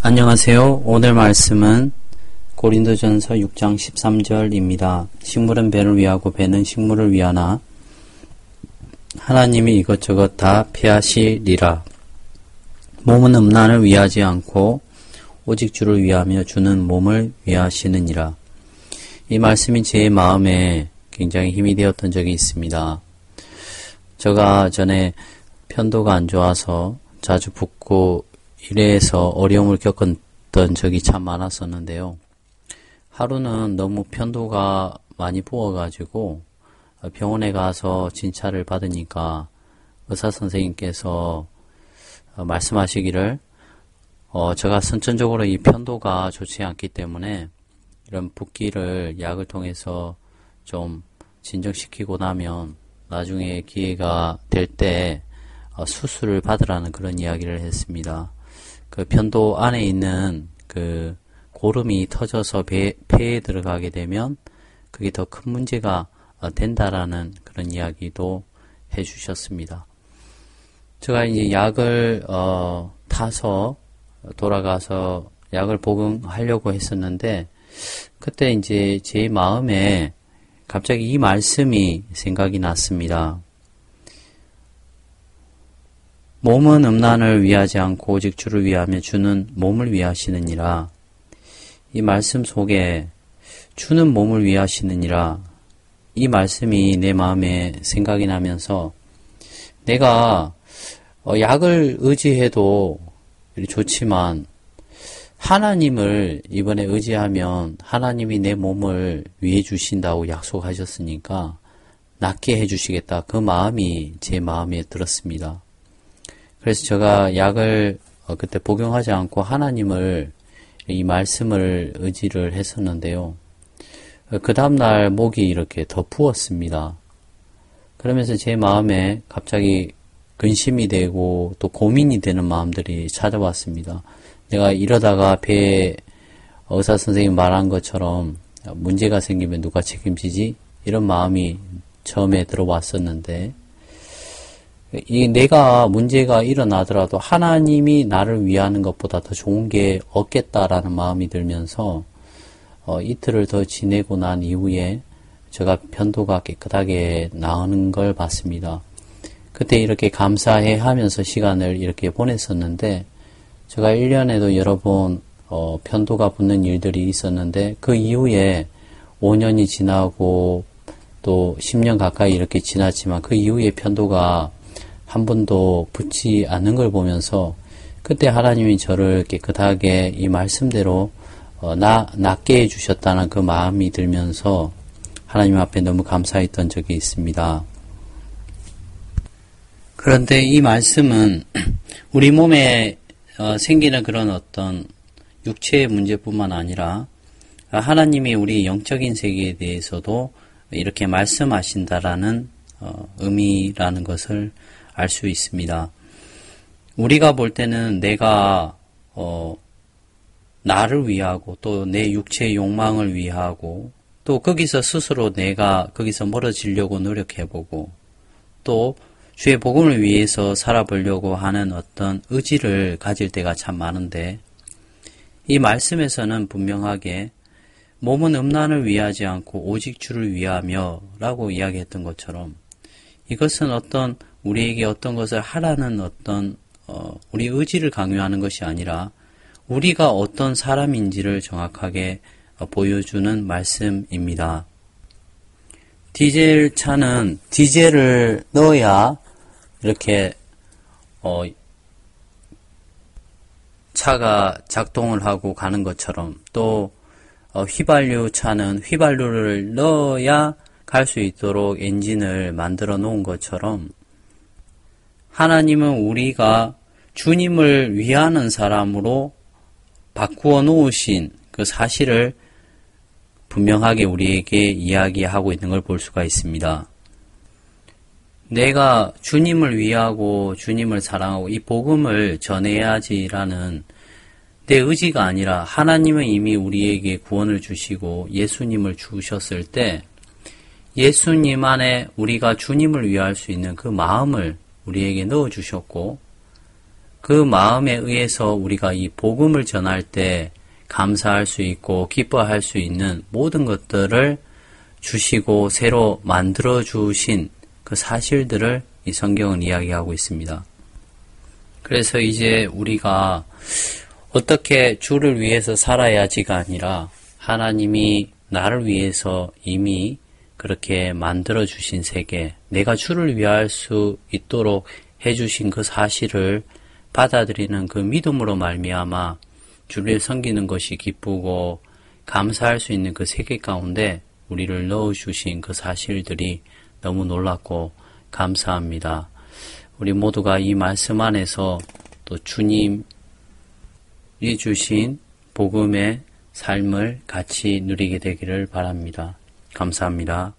안녕하세요. 오늘 말씀은 고린도전서 6장 13절입니다. 식물은 배를 위하고 배는 식물을 위하나 하나님이 이것저것 다 폐하시리라. 몸은 음란을 위하지 않고 오직 주를 위하며 주는 몸을 위하시느니라. 이 말씀이 제 마음에 굉장히 힘이 되었던 적이 있습니다. 제가 전에 편도가 안 좋아서 자주 붓고 이래서 어려움을 겪었던 적이 참 많았었는데요. 하루는 너무 편도가 많이 부어가지고 병원에 가서 진찰을 받으니까 의사 선생님께서 말씀하시기를 제가 선천적으로 이 편도가 좋지 않기 때문에 이런 붓기를 약을 통해서 좀 진정시키고 나면 나중에 기회가 될 때 수술을 받으라는 그런 이야기를 했습니다. 그 편도 안에 있는 그 고름이 터져서 폐에 들어가게 되면 그게 더 큰 문제가 된다라는 그런 이야기도 해주셨습니다. 제가 이제 약을 타서 돌아가서 약을 복용하려고 했었는데 그때 이제 제 마음에 갑자기 이 말씀이 생각이 났습니다. 몸은 음란을 위하지 않고 오직 주를 위하며 주는 몸을 위하시느니라. 이 말씀 속에 주는 몸을 위하시느니라. 이 말씀이 내 마음에 생각이 나면서 내가 약을 의지해도 좋지만 하나님을 이번에 의지하면 하나님이 내 몸을 위해 주신다고 약속하셨으니까 낫게 해주시겠다. 그 마음이 제 마음에 들었습니다. 그래서 제가 약을 그때 복용하지 않고 하나님을 이 말씀을 의지를 했었는데요. 그 다음날 목이 이렇게 더 부었습니다. 그러면서 제 마음에 갑자기 근심이 되고 또 고민이 되는 마음들이 찾아왔습니다. 내가 이러다가 배에 의사 선생님이 말한 것처럼 문제가 생기면 누가 책임지지? 이런 마음이 처음에 들어왔었는데 내가 문제가 일어나더라도 하나님이 나를 위하는 것보다 더 좋은 게 없겠다라는 마음이 들면서 이틀을 더 지내고 난 이후에 제가 편도가 깨끗하게 나오는 걸 봤습니다. 그때 이렇게 감사해 하면서 시간을 이렇게 보냈었는데 제가 1년에도 여러 번 편도가 붓는 일들이 있었는데 그 이후에 5년이 지나고 또 10년 가까이 이렇게 지났지만 그 이후에 편도가 한 번도 붓지 않는 걸 보면서 그때 하나님이 저를 깨끗하게 이 말씀대로 낫게 해주셨다는 그 마음이 들면서 하나님 앞에 너무 감사했던 적이 있습니다. 그런데 이 말씀은 우리 몸에 생기는 그런 어떤 육체의 문제뿐만 아니라 하나님이 우리 영적인 세계에 대해서도 이렇게 말씀하신다라는 의미라는 것을 알 수 있습니다. 우리가 볼 때는 내가 나를 위하고 또 내 육체의 욕망을 위하고 또 거기서 스스로 내가 거기서 멀어지려고 노력해보고 또 주의 복음을 위해서 살아보려고 하는 어떤 의지를 가질 때가 참 많은데 이 말씀에서는 분명하게 몸은 음란을 위하지 않고 오직 주를 위하며 라고 이야기했던 것처럼 이것은 어떤 우리에게 어떤 것을 하라는 어떤 우리 의지를 강요하는 것이 아니라 우리가 어떤 사람인지를 정확하게 보여주는 말씀입니다. 디젤 차는 디젤을 넣어야 이렇게 차가 작동을 하고 가는 것처럼 또 휘발유 차는 휘발유를 넣어야 갈 수 있도록 엔진을 만들어 놓은 것처럼 하나님은 우리가 주님을 위하는 사람으로 바꾸어 놓으신 그 사실을 분명하게 우리에게 이야기하고 있는 걸 볼 수가 있습니다. 내가 주님을 위하고 주님을 사랑하고 이 복음을 전해야지라는 내 의지가 아니라 하나님은 이미 우리에게 구원을 주시고 예수님을 주셨을 때 예수님 안에 우리가 주님을 위할 수 있는 그 마음을 우리에게 넣어주셨고 그 마음에 의해서 우리가 이 복음을 전할 때 감사할 수 있고 기뻐할 수 있는 모든 것들을 주시고 새로 만들어 주신 그 사실들을 이 성경은 이야기하고 있습니다. 그래서 이제 우리가 어떻게 주를 위해서 살아야지가 아니라 하나님이 나를 위해서 이미 그렇게 만들어 주신 세계, 내가 주를 위할 수 있도록 해주신 그 사실을 받아들이는 그 믿음으로 말미암아 주를 섬기는 것이 기쁘고 감사할 수 있는 그 세계 가운데 우리를 넣어주신 그 사실들이 너무 놀랍고 감사합니다. 우리 모두가 이 말씀 안에서 또 주님이 주신 복음의 삶을 같이 누리게 되기를 바랍니다. 감사합니다.